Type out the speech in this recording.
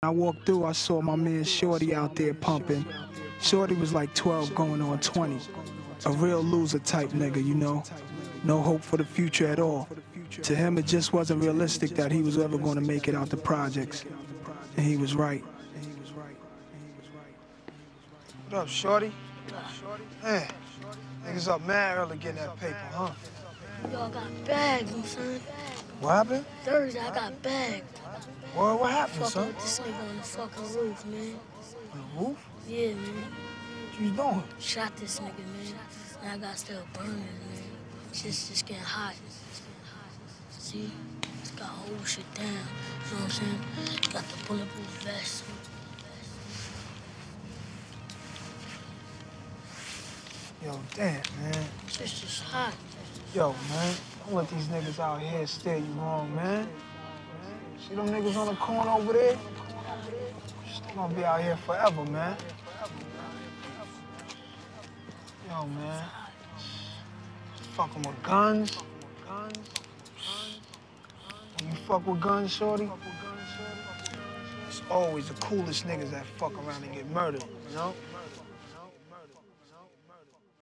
I walked through, I saw my man Shorty out there pumping. Shorty was like 12 going on 20. A real loser type nigga, you know? No hope for the future at all. To him, it just wasn't realistic that he was ever going to make it out the projects. And he was right. What up, Shorty? Man, niggas up mad early getting that paper, huh? Yo, I got bagged, son. What happened? Thursday, I got bagged. What happened, Fucking son? with this nigga on the fucking roof, man. On the roof? Yeah, man. What you doing? Shot this nigga, man. Now I got still burning, man. Shit's just getting hot. See? Just got hold shit down. You know what I'm saying? Got the bulletproof vest. Yo, damn, man. Shit's just hot. Yo, man, don't let these niggas out here steer you wrong, man. See them niggas on the corner over there? They gonna be out here forever, man. Yo, man. Fucking with guns. When you fuck with guns, Shorty, it's always the coolest niggas that fuck around and get murdered, you know?